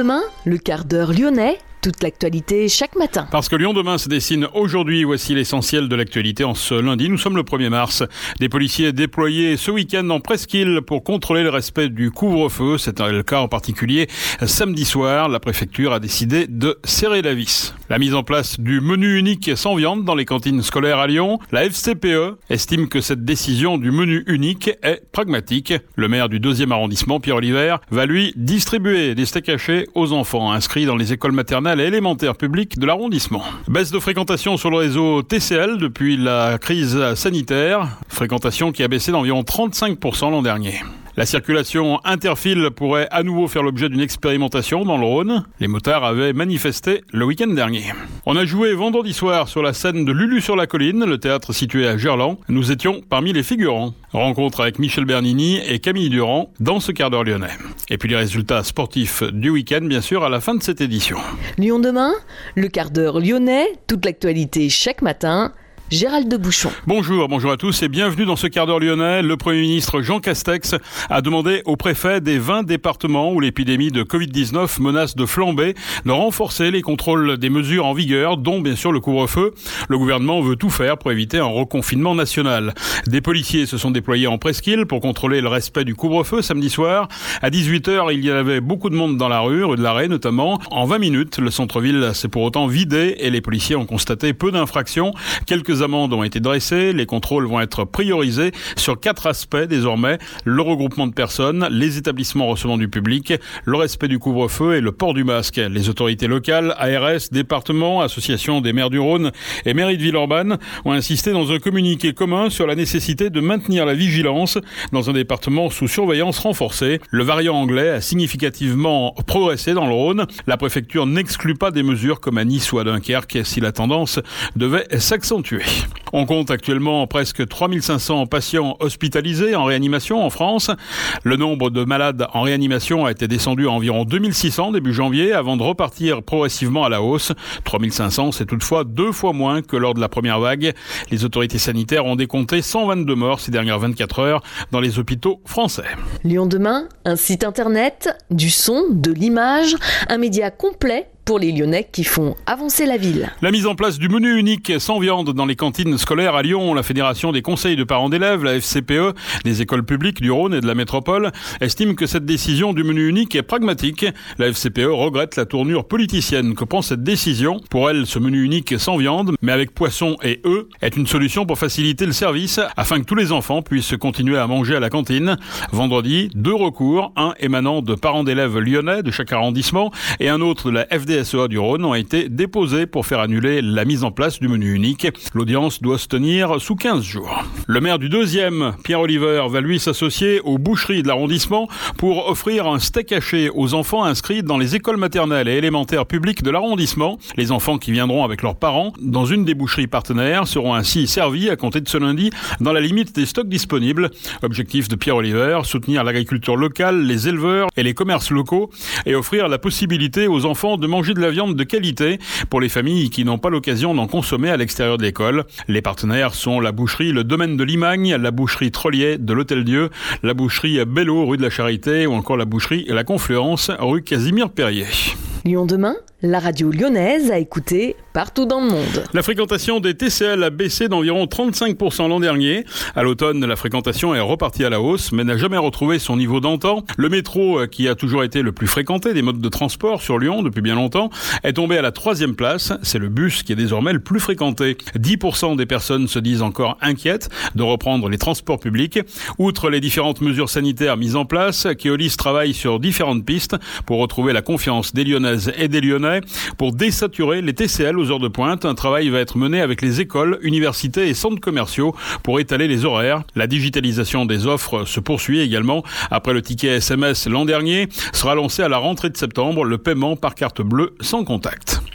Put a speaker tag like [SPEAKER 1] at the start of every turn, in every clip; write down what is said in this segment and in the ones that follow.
[SPEAKER 1] demain, le quart d'heure lyonnais. Toute l'actualité chaque matin.
[SPEAKER 2] Parce que Lyon demain se dessine aujourd'hui, voici l'essentiel de l'actualité en ce lundi. Nous sommes le 1er mars. Des policiers déployés ce week-end en presqu'île pour contrôler le respect du couvre-feu. C'est le cas en particulier samedi soir. La préfecture a décidé de serrer la vis. La mise en place du menu unique sans viande dans les cantines scolaires à Lyon. La FCPE estime que cette décision du menu unique est pragmatique. Le maire du 2e arrondissement, Pierre Oliver, va lui distribuer des steaks hachés aux enfants inscrits dans les écoles maternelles et élémentaires publics de l'arrondissement. Baisse de fréquentation sur le réseau TCL depuis la crise sanitaire. Fréquentation qui a baissé d'environ 35% l'an dernier. La circulation interfile pourrait à nouveau faire l'objet d'une expérimentation dans le Rhône. Les motards avaient manifesté le week-end dernier. On a joué vendredi soir sur la scène de Lulu sur la colline, le théâtre situé à Gerland. Nous étions parmi les figurants. Rencontre avec Michel Bernini et Camille Durand dans ce quart d'heure lyonnais. Et puis les résultats sportifs du week-end, bien sûr, à la fin de cette édition.
[SPEAKER 1] Lyon demain, le quart d'heure lyonnais, toute l'actualité chaque matin. Gérald de Bouchon.
[SPEAKER 2] Bonjour à tous et bienvenue dans ce quart d'heure lyonnais. Le Premier ministre Jean Castex a demandé aux préfets des 20 départements où l'épidémie de Covid-19 menace de flamber de renforcer les contrôles des mesures en vigueur, dont bien sûr le couvre-feu. Le gouvernement veut tout faire pour éviter un reconfinement national. Des policiers se sont déployés en presqu'île pour contrôler le respect du couvre-feu samedi soir. À 18h, il y avait beaucoup de monde dans la rue de l'Arrêt notamment. En 20 minutes, le centre-ville s'est pour autant vidé et les policiers ont constaté peu d'infractions. Quelques amendes ont été dressées, les contrôles vont être priorisés sur 4 aspects désormais, le regroupement de personnes, les établissements recevant du public, le respect du couvre-feu et le port du masque. Les autorités locales, ARS, départements, associations des maires du Rhône et mairie de Villeurbanne ont insisté dans un communiqué commun sur la nécessité de maintenir la vigilance dans un département sous surveillance renforcée. Le variant anglais a significativement progressé dans le Rhône. La préfecture n'exclut pas des mesures comme à Nice ou à Dunkerque si la tendance devait s'accentuer. On compte actuellement presque 3500 patients hospitalisés en réanimation en France. Le nombre de malades en réanimation a été descendu à environ 2600 début janvier avant de repartir progressivement à la hausse. 3500, c'est toutefois 2 fois moins que lors de la première vague. Les autorités sanitaires ont décompté 122 morts ces dernières 24 heures dans les hôpitaux français.
[SPEAKER 1] Lyon demain, un site internet, du son, de l'image, un média complet pour les Lyonnais qui font avancer la ville.
[SPEAKER 2] La mise en place du menu unique sans viande dans les cantines scolaires à Lyon, la Fédération des conseils de parents d'élèves, la FCPE, des écoles publiques du Rhône et de la métropole, estime que cette décision du menu unique est pragmatique. La FCPE regrette la tournure politicienne que prend cette décision. Pour elle, ce menu unique sans viande, mais avec poisson et œufs, est une solution pour faciliter le service afin que tous les enfants puissent continuer à manger à la cantine. Vendredi, 2 recours, un émanant de parents d'élèves lyonnais de chaque arrondissement et un autre de la FDSEA du Rhône ont été déposés pour faire annuler la mise en place du menu unique. L'audience doit se tenir sous 15 jours. Le maire du 2e, Pierre Oliver, va lui s'associer aux boucheries de l'arrondissement pour offrir un steak haché aux enfants inscrits dans les écoles maternelles et élémentaires publiques de l'arrondissement. Les enfants qui viendront avec leurs parents dans une des boucheries partenaires seront ainsi servis à compter de ce lundi dans la limite des stocks disponibles. Objectif de Pierre Oliver, soutenir l'agriculture locale, les éleveurs et les commerces locaux et offrir la possibilité aux enfants de manger de la viande de qualité pour les familles qui n'ont pas l'occasion d'en consommer à l'extérieur de l'école. Les partenaires sont la boucherie Le Domaine de Limagne, la boucherie Trollier de l'Hôtel-Dieu, la boucherie Bello rue de la Charité ou encore la boucherie La Confluence rue Casimir-Perrier.
[SPEAKER 1] Lyon demain, la radio lyonnaise à écouter partout dans le monde.
[SPEAKER 2] La fréquentation des TCL a baissé d'environ 35% l'an dernier. À l'automne, la fréquentation est repartie à la hausse, mais n'a jamais retrouvé son niveau d'antan. Le métro, qui a toujours été le plus fréquenté des modes de transport sur Lyon depuis bien longtemps, est tombé à la 3e place. C'est le bus qui est désormais le plus fréquenté. 10% des personnes se disent encore inquiètes de reprendre les transports publics. Outre les différentes mesures sanitaires mises en place, Keolis travaille sur différentes pistes pour retrouver la confiance des Lyonnaises et des Lyonnais. Pour désaturer les TCL aux heures de pointe, un travail va être mené avec les écoles, universités et centres commerciaux pour étaler les horaires. La digitalisation des offres se poursuit également. Après le ticket SMS l'an dernier, sera lancé à la rentrée de septembre le paiement par carte bleue sans contact.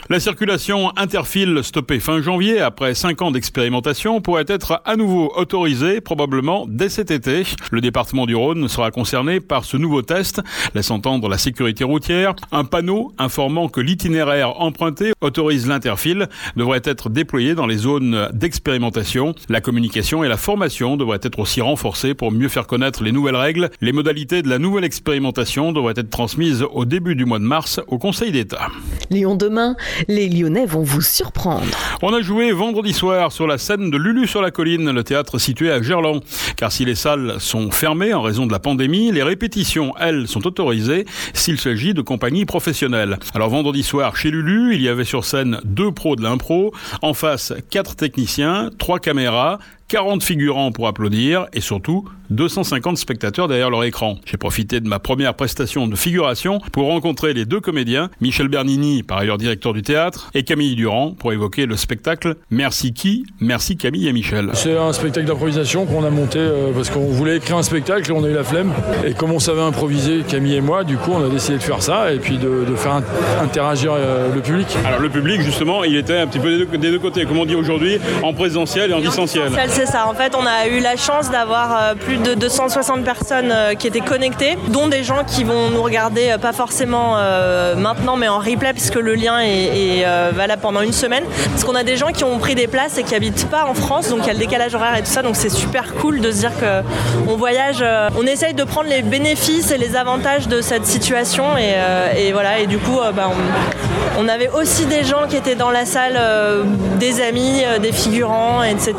[SPEAKER 2] La circulation interfile stoppée fin janvier après 5 ans d'expérimentation pourrait être à nouveau autorisée probablement dès cet été. Le département du Rhône sera concerné par ce nouveau test, laisse entendre la sécurité routière. Un panneau informant que l'itinéraire emprunté autorise l'interfile devrait être déployé dans les zones d'expérimentation. La communication et la formation devraient être aussi renforcées pour mieux faire connaître les nouvelles règles. Les modalités de la nouvelle expérimentation devraient être transmises au début du mois de mars au Conseil d'État.
[SPEAKER 1] Lyon demain, les Lyonnais vont vous surprendre.
[SPEAKER 2] On a joué vendredi soir sur la scène de Lulu-sur-la-Colline, le théâtre situé à Gerland. Car si les salles sont fermées en raison de la pandémie, les répétitions, elles, sont autorisées s'il s'agit de compagnies professionnelles. Alors vendredi soir, chez Lulu, il y avait sur scène 2 pros de l'impro, en face 4 techniciens, 3 caméras, 40 figurants pour applaudir et surtout 250 spectateurs derrière leur écran. J'ai profité de ma première prestation de figuration pour rencontrer les 2 comédiens, Michel Bernini, par ailleurs directeur du théâtre, et Camille Durand pour évoquer le spectacle Merci qui ? Merci Camille et Michel.
[SPEAKER 3] C'est un spectacle d'improvisation qu'on a monté parce qu'on voulait écrire un spectacle et on a eu la flemme. Et comme on savait improviser, Camille et moi, du coup on a décidé de faire ça et puis de faire interagir le public.
[SPEAKER 2] Alors le public justement, il était un petit peu des deux côtés, comme on dit aujourd'hui, en présentiel et en distanciel.
[SPEAKER 4] C'est ça, en fait on a eu la chance d'avoir plus de 260 personnes qui étaient connectées, dont des gens qui vont nous regarder pas forcément maintenant mais en replay puisque le lien est valable pendant une semaine, parce qu'on a des gens qui ont pris des places et qui habitent pas en France, donc il y a le décalage horaire et tout ça, donc c'est super cool de se dire qu'on voyage, on essaye de prendre les bénéfices et les avantages de cette situation et voilà, et du coup on avait aussi des gens qui étaient dans la salle, des amis, des figurants, etc.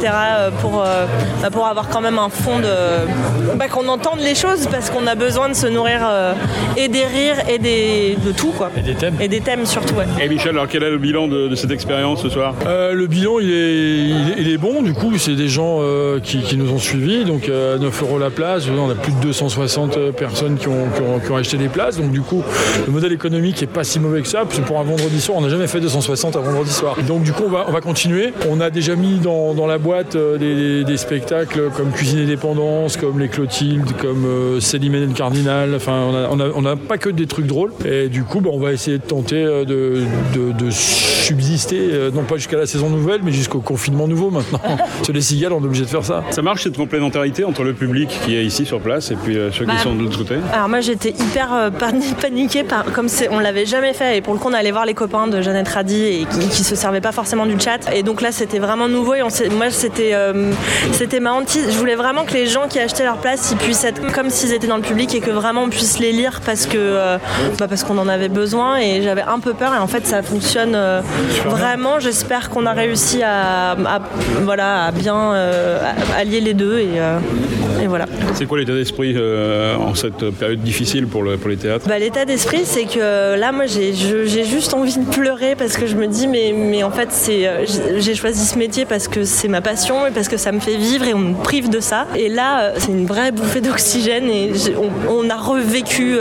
[SPEAKER 4] pour avoir quand même un fond de qu'on entende les choses, parce qu'on a besoin de se nourrir et des rires et de tout quoi. Et des thèmes surtout. Ouais.
[SPEAKER 2] Et Michel, alors quel est le bilan de cette expérience ce soir ?
[SPEAKER 3] Le bilan il est bon, du coup c'est des gens qui nous ont suivis, donc à 9 € la place, on a plus de 260 personnes qui ont acheté des places, donc du coup le modèle économique est pas si mauvais que ça, parce que pour un vendredi soir on n'a jamais fait 260 un vendredi soir. Donc du coup on va continuer. On a déjà mis dans la boîte des spectacles comme Cuisine et Dépendance, comme Les Clotilde, comme Célimène et le Cardinal, enfin on n'a pas que des trucs drôles, et du coup on va essayer de tenter de subsister, non pas jusqu'à la saison nouvelle mais jusqu'au confinement nouveau maintenant. Sur les cigales on est obligé de faire ça.
[SPEAKER 2] Ça marche cette complémentarité entre le public qui est ici sur place et puis ceux qui sont de l'autre côté?
[SPEAKER 4] Alors moi j'étais hyper paniquée comme on l'avait jamais fait, et pour le coup on allait voir les copains de Jeannette Radi et qui se servaient pas forcément du chat, et donc là c'était vraiment nouveau, et moi c'était ma hantise. Je voulais vraiment que les gens qui achetaient leur place ils puissent être comme s'ils étaient dans le public et que vraiment on puisse les lire parce qu'on en avait besoin, et j'avais un peu peur, et en fait ça fonctionne vraiment. J'espère qu'on a réussi à bien allier les deux, et voilà.
[SPEAKER 2] C'est quoi l'état d'esprit en cette période difficile pour les théâtres?
[SPEAKER 4] L'état d'esprit c'est que là moi j'ai juste envie de pleurer, parce que je me dis mais en fait j'ai choisi ce métier parce que c'est ma passion et parce que ça me fait vivre, et on me prive de ça, et là c'est une vraie bouffée d'oxygène, et on a revécu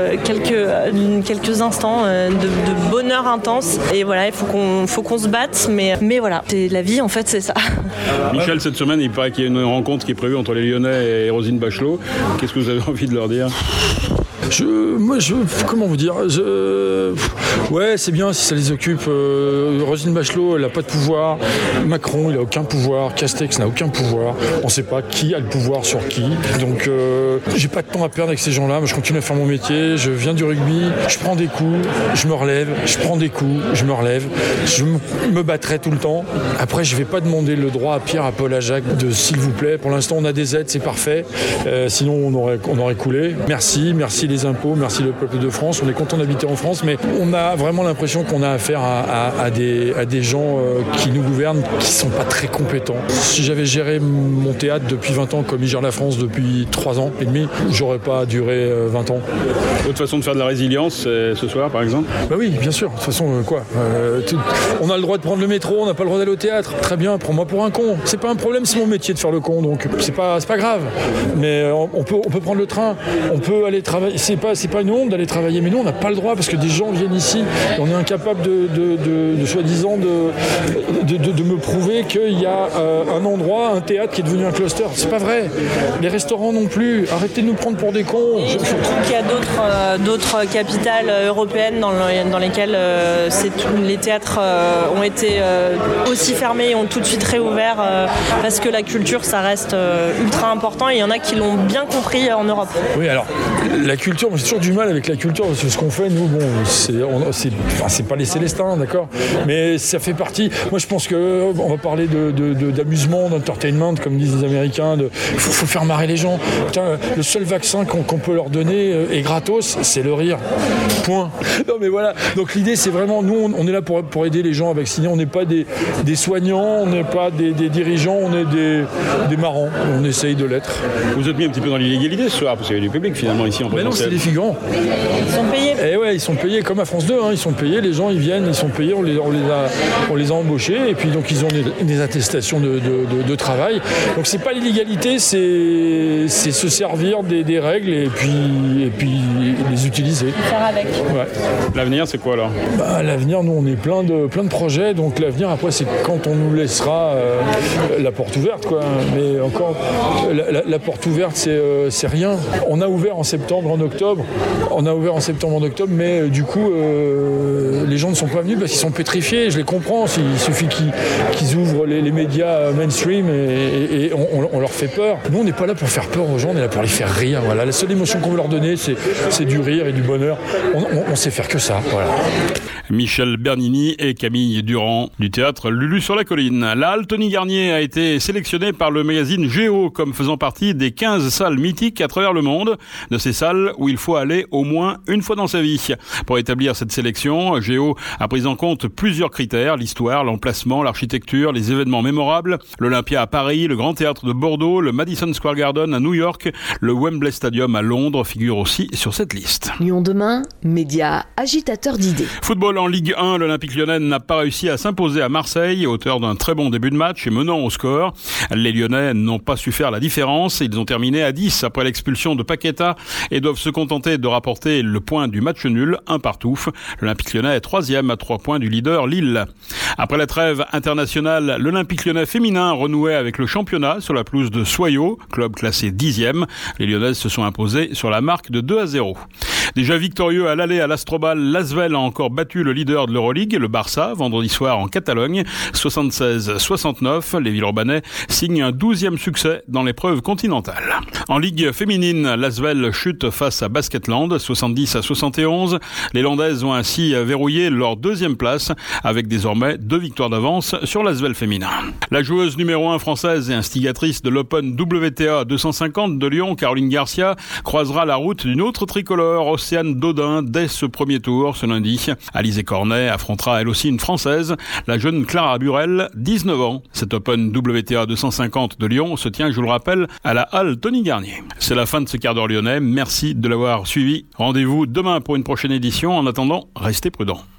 [SPEAKER 4] quelques instants de bonheur intense, et voilà, il faut qu'on se batte, mais voilà, c'est la vie en fait, c'est ça.
[SPEAKER 2] Michel, cette semaine il paraît qu'il y a une rencontre qui est prévue entre les Lyonnais et Roselyne Bachelot. Qu'est-ce que vous avez envie de leur dire?
[SPEAKER 3] Comment vous dire, ouais, c'est bien si ça les occupe. Roselyne Bachelot, elle n'a pas de pouvoir. Macron, il n'a aucun pouvoir. Castex n'a aucun pouvoir. On ne sait pas qui a le pouvoir sur qui. Donc, j'ai pas de temps à perdre avec ces gens-là. Moi, je continue à faire mon métier. Je viens du rugby. Je prends des coups, je me relève. Je prends des coups, je me relève. Je me battrai tout le temps. Après, je vais pas demander le droit à Pierre, à Paul, à Jacques de s'il vous plaît. Pour l'instant, on a des aides, c'est parfait. Sinon, on aurait coulé. Merci les impôts, merci le peuple de France. On est content d'habiter en France, mais on a vraiment l'impression qu'on a affaire à des gens qui nous gouvernent, qui sont pas très compétents. Si j'avais géré mon théâtre depuis 20 ans comme il gère la France depuis 3 ans et demi, j'aurais pas duré 20 ans.
[SPEAKER 2] Votre façon de faire de la résilience, c'est ce soir, par exemple?
[SPEAKER 3] Oui, bien sûr. De toute façon, on a le droit de prendre le métro, on n'a pas le droit d'aller au théâtre. Très bien, prends-moi pour un con. C'est pas un problème, c'est mon métier de faire le con, donc c'est pas grave. Mais on peut prendre le train, on peut aller travailler. c'est pas une honte d'aller travailler, mais nous on n'a pas le droit parce que des gens viennent ici et on est incapable de soi-disant de me prouver qu'il y a un endroit, un théâtre qui est devenu un cluster. C'est pas vrai. Les restaurants non plus. Arrêtez de nous prendre pour des cons.
[SPEAKER 4] Et surtout qu'il y a d'autres capitales européennes dans lesquelles les théâtres ont été aussi fermés et ont tout de suite réouvert parce que la culture ça reste ultra important et il y en a qui l'ont bien compris en Europe.
[SPEAKER 3] Oui, alors la culture, j'ai toujours du mal avec la culture parce que ce qu'on fait nous, bon, c'est pas les Célestins, d'accord, mais ça fait partie. Moi je pense que on va parler d'amusement, d'entertainment comme disent les Américains, faut faire marrer les gens. Putain, le seul vaccin qu'on peut leur donner est gratos, c'est le rire. Point. Non mais voilà. Donc l'idée c'est vraiment, nous on est là pour aider les gens à vacciner. On n'est pas des soignants, on n'est pas des dirigeants, on est des marrants. On essaye de l'être.
[SPEAKER 2] Vous êtes mis un petit peu dans l'illégalité ce soir parce qu'il y a du public finalement ici en présentiel.
[SPEAKER 3] Mais non, c'est des figurants.
[SPEAKER 4] Ils sont payés.
[SPEAKER 3] Eh ouais, ils sont payés comme à France 2. Ils sont payés. Les gens ils viennent, ils sont payés. On les a embauchés et puis donc ils ont des attestations de travail. Donc c'est pas l'illégalité, c'est se servir des règles et puis les utiliser.
[SPEAKER 4] Faire avec.
[SPEAKER 3] Ouais.
[SPEAKER 2] L'avenir c'est quoi alors?
[SPEAKER 3] L'avenir, nous on est plein de projets, donc l'avenir après c'est quand on nous laissera la porte ouverte quoi. Mais encore la porte ouverte c'est rien. On a ouvert en septembre, en octobre, mais du coup les gens ne sont pas venus parce qu'ils sont pétrifiés. Je les comprends. Il suffit qu'ils ouvrent les médias mainstream et on leur fait peur. Nous on n'est pas là pour faire peur aux gens, on est là pour les faire rire. Voilà. La seule émotion qu'on veut leur donner c'est du rire et du bonheur. On sait faire que ça. Voilà.
[SPEAKER 2] Michel Bernini et Camille Durand du théâtre Lulu sur la colline. La halle Tony Garnier a été sélectionnée par le magazine Géo comme faisant partie des 15 salles mythiques à travers le monde, de ces salles où il faut aller au moins une fois dans sa vie. Pour établir cette sélection, Géo a pris en compte plusieurs critères, l'histoire, l'emplacement, l'architecture, les événements mémorables, l'Olympia à Paris, le Grand Théâtre de Bordeaux, le Madison Square Garden à New York, le Wembley Stadium à Londres figurent aussi sur cette liste.
[SPEAKER 1] Lyon demain, média agitateur d'idées.
[SPEAKER 2] Football en Ligue 1, l'Olympique Lyonnais n'a pas réussi à s'imposer à Marseille, auteur d'un très bon début de match et menant au score. Les Lyonnais n'ont pas su faire la différence. Ils ont terminé à 10 après l'expulsion de Paqueta et doivent se contenter de rapporter le point du match nul, 1-1. L'Olympique Lyonnais est 3e à 3 points du leader Lille. Après la trêve internationale, l'Olympique Lyonnais féminin renouait avec le championnat sur la pelouse de Soyaux, club classé 10e. Les Lyonnaises se sont imposées sur la marque de 2-0. Déjà victorieux à l'aller à l'Astrobal, l'Asvel a encore battu le leader de l'Euroleague, le Barça, vendredi soir en Catalogne, 76-69. Les Villeurbanais signent un 12e succès dans l'épreuve continentale. En Ligue féminine, l'Asvel chute face à Basketland, 70-71. Les Landaises ont ainsi verrouillé leur 2e place, avec désormais 2 victoires d'avance sur l'Asvel féminin. La joueuse numéro 1 française et instigatrice de l'Open WTA 250 de Lyon, Caroline Garcia, croisera la route d'une autre tricolore, Océane Dodin, dès ce premier tour, ce lundi. Alizé Cornet affrontera elle aussi une Française, la jeune Clara Burel, 19 ans. Cet Open WTA 250 de Lyon se tient, je vous le rappelle, à la halle Tony Garnier. C'est la fin de ce quart d'heure lyonnais. Merci de l'avoir suivi. Rendez-vous demain pour une prochaine édition. En attendant, restez prudents.